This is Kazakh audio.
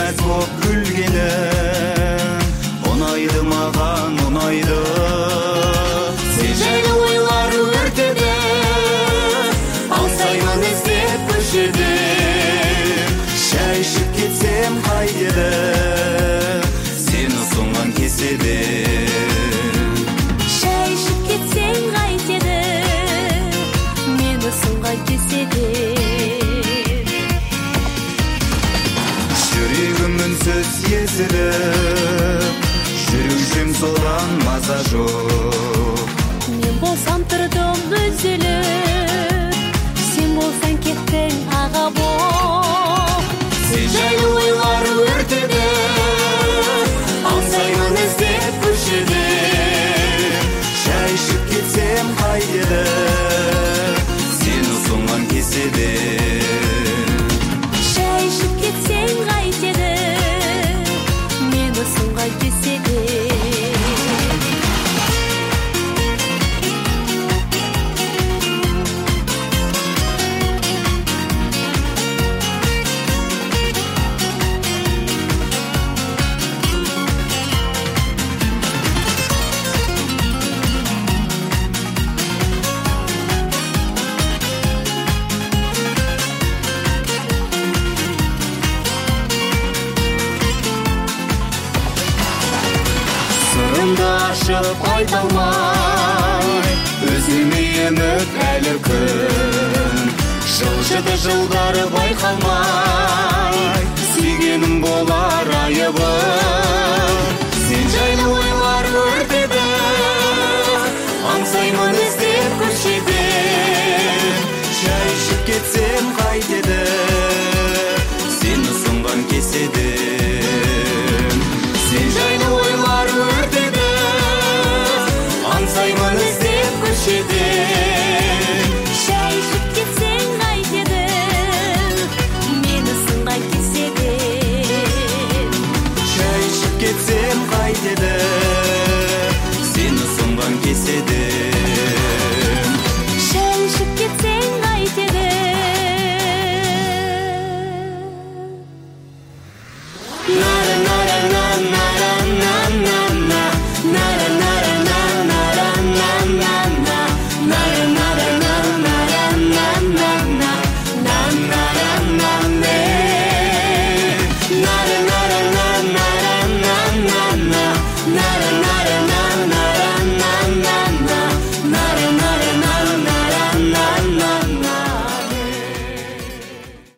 мәз боп күлгені ұнайды маған, ұнайды. Сен жайлы ойлар өртеді, аңсаймын іздеп көшеде. Шай ішіп кетсем қайтеді, сен ұсынған кеседе. Шай ішіп кетсең қайтеді, мен ұсынған кеседе. Жүрегім үнсіз езіліп, жүрушім соған маза жоқ. Мен болсам тұрдым үзіліп, сен болсаң кеттің аға боп. Сен жайлы ойлар өртеді, аңсаймын іздеп көшеде. Шай ішіп кетсем қайтеді, сен ұсынған кеседе. Шай ішіп кетсең қайтеді, мен ұсынған кеседе. Сырымды ашып айта алмай, өзіме үміт әлі күн. Жылжыды жылдары байқалмай, сүйгенім болар айыбым. Сен жайлы ойлар өртеді, аңсаймын іздеп көшеде. Шай ішіп кетсем қайтеді, сен ұсынған кеседе.